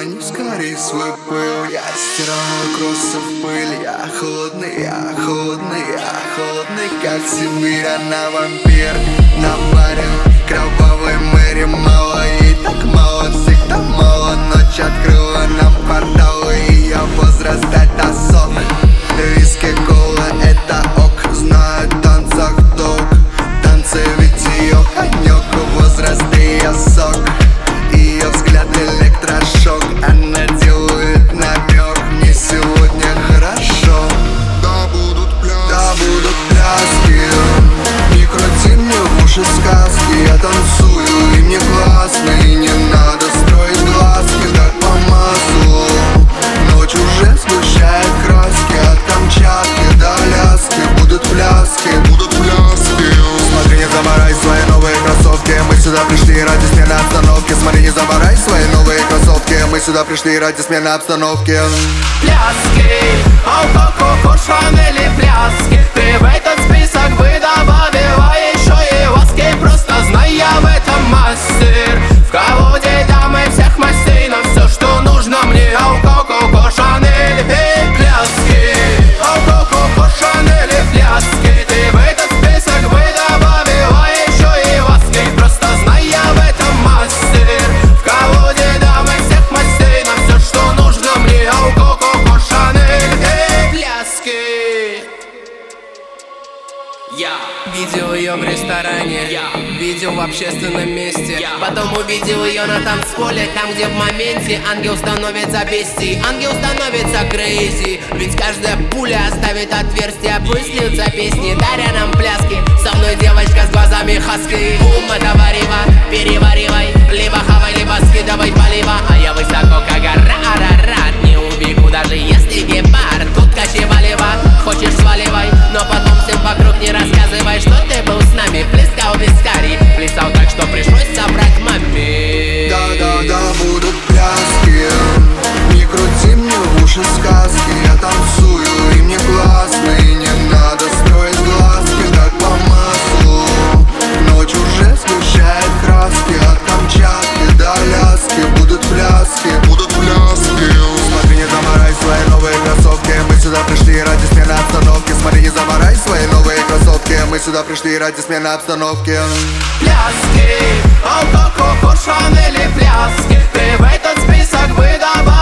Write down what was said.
урони скорей свой пыл. Я стираю кроссы в пыль. Я холодный, я холодный, я холодный, как Сибирь. Она вампир на баре, кровавый Мэри. Мало ей так мало, всегда мало. Ночь открыла нам порталы, и ее возраст это сок. Виски, кола, это ок. Знаю в танцах толк. Танцы ведь ее конек. Возраст ее сок. Ее взгляд электрошок. Она делает намек. Мне сегодня хорошо. Да будут пляски. Не крути мне в уши сказки. Я танцую и мне классно. И не надо строить глазки, как по маслу. Ночь уже сгущает краски. От Камчатки до Аляски будут пляски. Смотри, не заморай свои новые кроссовки. Мы сюда пришли ради смены обстановки. Смотри, не заморай свои новые кроссовки. Мы сюда пришли ради смены обстановки. Пляски, алкоголь, Шанель и пляски. Ты в этот список бы добавила еще и ласки. Просто знай, я в этом мастер. В колоде дамы всех мастей. Но все, что нужно мне, алкоголь, Шанель и пляски. Алкоголь, Шанель и пляски. Ты в этот список бы добавила еще и ласки. Просто знай, я в этом мастер. В колоде дамы всех мастей. Но все, что нужно мне, алкоголь, Шанель и пляски. Я видел ее в ресторане, видел в общественном месте. Потом увидел ее на танцполе, там, где в моменте ангел становится бестией, ангел становится крейзи. Ведь каждая пуля оставит отверстие. Пусть льются песни, даря нам пляски. Со мной девочка с глазами хаски. Бум, это варево, переваривай. Либо хавай, либо скидывай полива. А я высоко, как гора, арарат. Не убегу, даже если гепард. Тут качевалево, хочешь сваливай. Но потом всем вокруг не рассказывай, что ты был с нами. Плескал вискарий, плясал так, что пришлось собрать маме. Да, будут пляски. Не крути мне в уши сказки. Я танцую и мне классно. И не надо строить глазки, как по маслу. Ночь уже сгущает краски. От Камчатки до Аляски будут пляски. Смотри, не заморай свои новые кроссовки. Мы сюда пришли ради смены обстановки. Смотри, не заморай свои новые кроссовки. Мы сюда пришли ради смены обстановки. Пляски, алкоголь, Шанель и пляски. Ты в этот список бы добавила